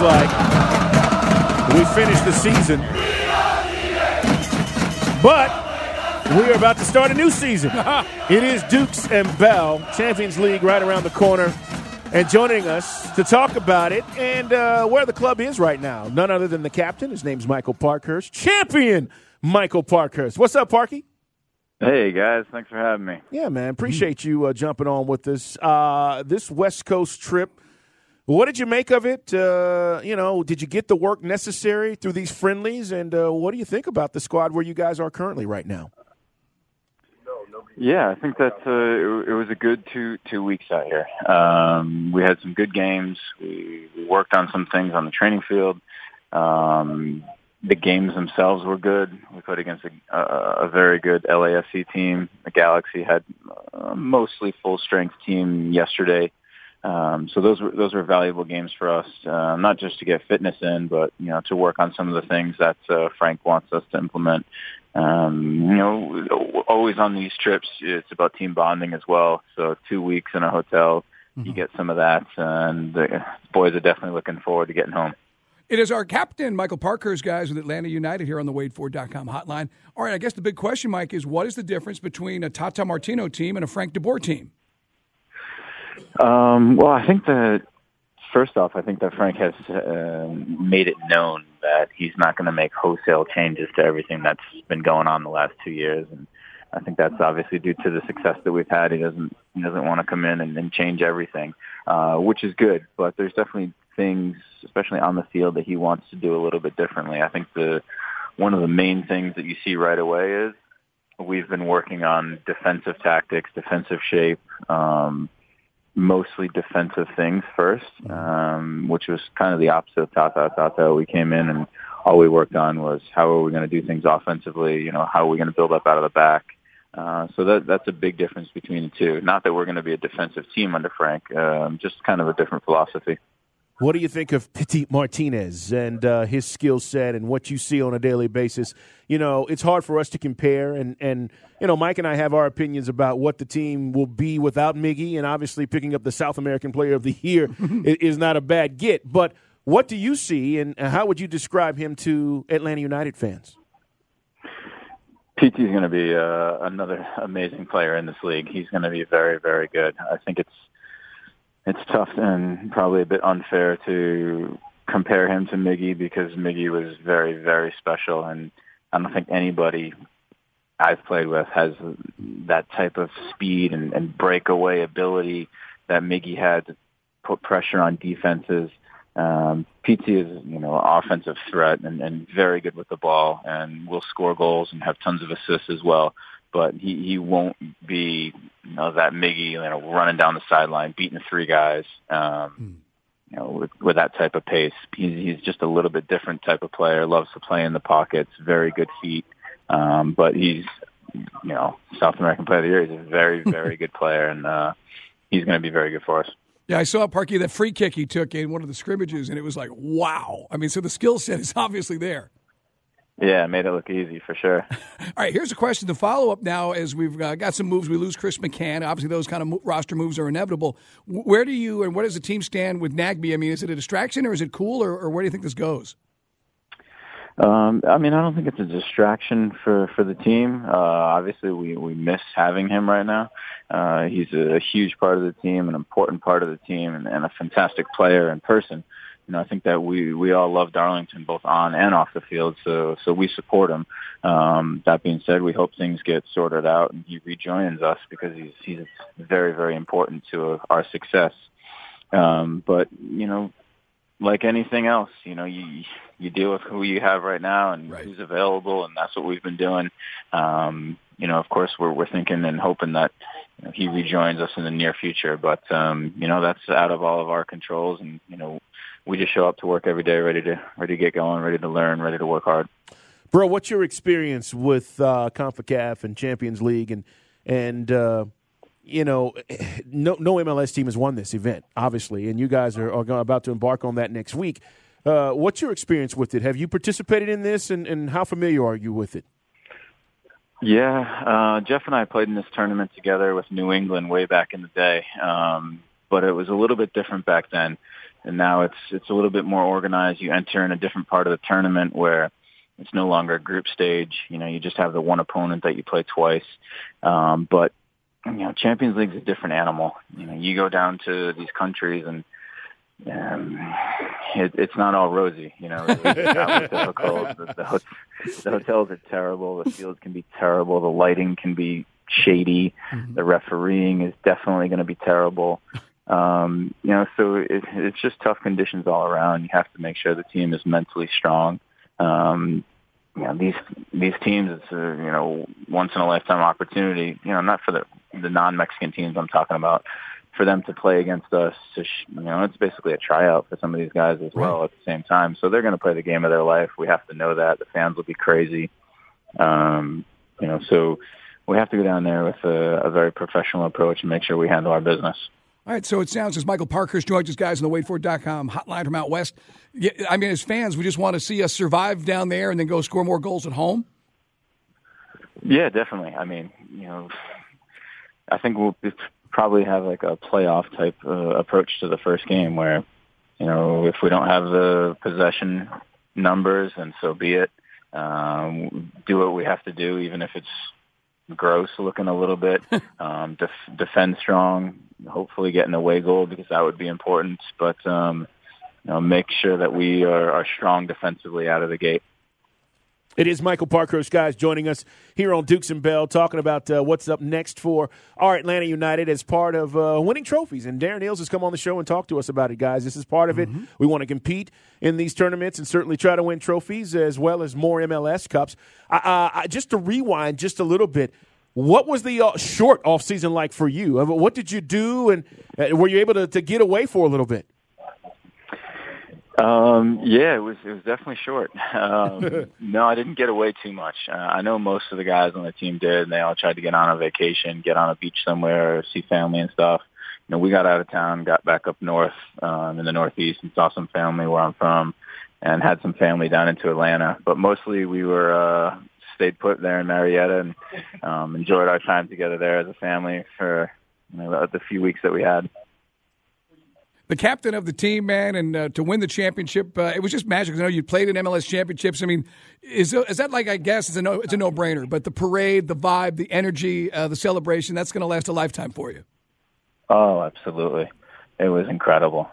like we finished the season, but we are about to start a new season. It is Dukes and Bell, Champions League right around the corner. And joining us to talk about it and where the club is right now, none other than the captain. His name's Michael Parkhurst, champion Michael Parkhurst. What's up, Parky? Hey, guys. Thanks for having me. Yeah, man. Appreciate you jumping on with us. This West Coast trip, what did you make of it? Did you get the work necessary through these friendlies? And what do you think about the squad where you guys are currently right now? Yeah, I think that it was a good two weeks out here. We had some good games. We worked on some things on the training field. The games themselves were good. We played against a very good LAFC team. The Galaxy had a mostly full-strength team yesterday. So those were valuable games for us, not just to get fitness in, but to work on some of the things that Frank wants us to implement. Always on these trips, it's about team bonding as well. So 2 weeks in a hotel, you get some of that, and the boys are definitely looking forward to getting home. It is our captain, Michael Parkhurst, guys, with Atlanta United here on the WadeFord.com hotline. All right, I guess the big question, Mike, is what is the difference between a Tata Martino team and a Frank DeBoer team? Well, I think that first off, I think that Frank has made it known that he's not going to make wholesale changes to everything that's been going on the last 2 years, and I think that's obviously due to the success that we've had. He doesn't want to come in and change everything, which is good. But there's definitely things, especially on the field, that he wants to do a little bit differently. I think one of the main things that you see right away is we've been working on defensive tactics, defensive shape. Mostly defensive things first, which was kind of the opposite of Tata. We came in and all we worked on was how are we going to do things offensively, how are we going to build up out of the back. So that's a big difference between the two. Not that we're going to be a defensive team under Frank, just kind of a different philosophy. What do you think of Petit Martinez and his skill set and what you see on a daily basis? It's hard for us to compare, and Mike and I have our opinions about what the team will be without Miggy, and obviously picking up the South American Player of the Year is not a bad get. But what do you see, and how would you describe him to Atlanta United fans? PT is going to be another amazing player in this league. He's going to be very, very good. I think it's tough and probably a bit unfair to compare him to Miggy because Miggy was very, very special, and I don't think anybody I've played with has that type of speed and breakaway ability that Miggy had to put pressure on defenses. PT is, an offensive threat and very good with the ball and will score goals and have tons of assists as well. But he won't be, that Miggy, running down the sideline, beating three guys, with that type of pace. He's just a little bit different type of player. Loves to play in the pockets. Very good feet. But he's, South American Player of the Year. He's a very, very good player, and he's going to be very good for us. Yeah, I saw, Parky, that free kick he took in one of the scrimmages, and it was like, wow. I mean, so the skill set is obviously there. Yeah, made it look easy for sure. All right, here's a question to follow up now as we've got some moves. We lose Chris McCann. Obviously, those kind of roster moves are inevitable. Where do you and where does the team stand with Nagbe? I mean, is it a distraction or is it cool or where do you think this goes? I don't think it's a distraction for the team. Obviously, we miss having him right now. He's a huge part of the team, an important part of the team, and a fantastic player in person. I think that we all love Darlington both on and off the field, so we support him. That being said, we hope things get sorted out and he rejoins us because he's very, very important to our success. But like anything else, you deal with who you have right now and right. Who's available, and that's what we've been doing. Of course, we're thinking and hoping that he rejoins us in the near future, but that's out of all of our controls, and we just show up to work every day ready to get going, ready to learn, ready to work hard. Bro, what's your experience with CONCACAF and Champions League and no MLS team has won this event, obviously, and you guys are about to embark on that next week. What's your experience with it? Have you participated in this, and how familiar are you with it? Yeah, Jeff and I played in this tournament together with New England way back in the day, but it was a little bit different back then. And now it's a little bit more organized. You enter in a different part of the tournament where it's no longer a group stage. You just have the one opponent that you play twice. But Champions League's a different animal. You go down to these countries and it's not all rosy. It's difficult. The hotels are terrible. The fields can be terrible. The lighting can be shady. Mm-hmm. The refereeing is definitely going to be terrible. So it's just tough conditions all around. You have to make sure the team is mentally strong. These teams, it's a once in a lifetime opportunity. Not for the non-Mexican teams I'm talking about, for them to play against us. It's basically a tryout for some of these guys as well at the same time. So they're going to play the game of their life. We have to know that. The fans will be crazy. So we have to go down there with a very professional approach and make sure we handle our business. All right, so it sounds as Michael Parkhurst joins us, guys, on the WadeFord.com hotline from out west. Yeah, I mean, as fans, we just want to see us survive down there and then go score more goals at home? Yeah, definitely. I mean, I think we'll probably have like a playoff type approach to the first game where, if we don't have the possession numbers, then so be it. Do what we have to do, even if it's gross looking a little bit. Defend strong, hopefully get an away goal because that would be important. But make sure that we are strong defensively out of the gate. It is Michael Parkhurst, guys, joining us here on Dukes and Bell, talking about what's up next for our Atlanta United as part of winning trophies. And Darren Eales has come on the show and talked to us about it, guys. This is part of it. We want to compete in these tournaments and certainly try to win trophies as well as more MLS Cups. Just to rewind just a little bit, what was the short offseason like for you? What did you do, and were you able to get away for a little bit? Yeah, it was definitely short. No, I didn't get away too much. I know most of the guys on the team did, and they all tried to get on a vacation, get on a beach somewhere, see family and stuff. We got out of town, got back up north, in the Northeast, and saw some family where I'm from, and had some family down into Atlanta. But mostly we were, stayed put there in Marietta and, enjoyed our time together there as a family for, the few weeks that we had. The captain of the team, man, and to win the championship, it was just magic. I know you played in MLS championships. I mean, is that like, I guess it's a no-brainer, but the parade, the vibe, the energy, the celebration, that's going to last a lifetime for you. Oh, absolutely. It was incredible.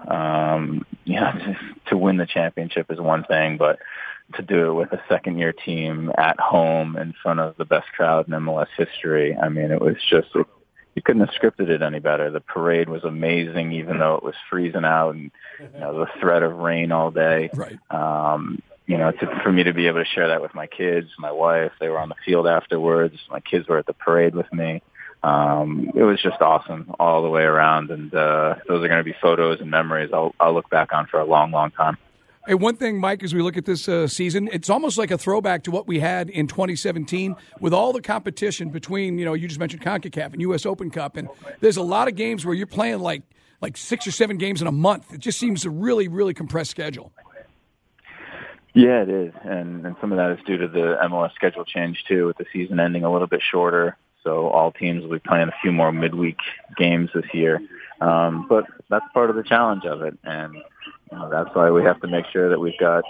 To win the championship is one thing, but to do it with a second-year team at home in front of the best crowd in MLS history, I mean, it was just you couldn't have scripted it any better. The parade was amazing, even though it was freezing out and the threat of rain all day. Right. For me to be able to share that with my kids, my wife, they were on the field afterwards. My kids were at the parade with me. It was just awesome all the way around, and those are going to be photos and memories I'll look back on for a long, long time. Hey, one thing, Mike, as we look at this season, it's almost like a throwback to what we had in 2017 with all the competition between, you just mentioned CONCACAF and U.S. Open Cup, and there's a lot of games where you're playing like 6 or 7 games in a month. It just seems a really, really compressed schedule. Yeah, it is, and some of that is due to the MLS schedule change, too, with the season ending a little bit shorter. So all teams will be playing a few more midweek games this year. But that's part of the challenge of it, and that's why we have to make sure that we've got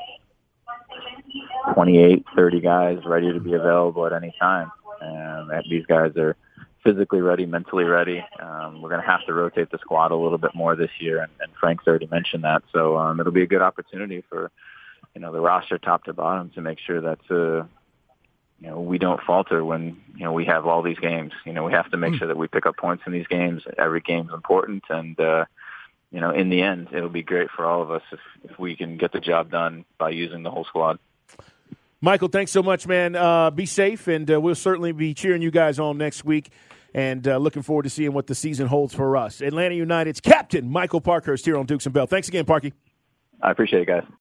28, 30 guys ready to be available at any time. And that these guys are physically ready, mentally ready. We're going to have to rotate the squad a little bit more this year, and Frank's already mentioned that. So it'll be a good opportunity for the roster top to bottom to make sure that we don't falter when we have all these games. We have to make sure that we pick up points in these games. Every game's important, and in the end, it'll be great for all of us if we can get the job done by using the whole squad. Michael, thanks so much, man. Be safe, and we'll certainly be cheering you guys on next week, and looking forward to seeing what the season holds for us. Atlanta United's captain, Michael Parkhurst, here on Dukes and Bell. Thanks again, Parky. I appreciate it, guys.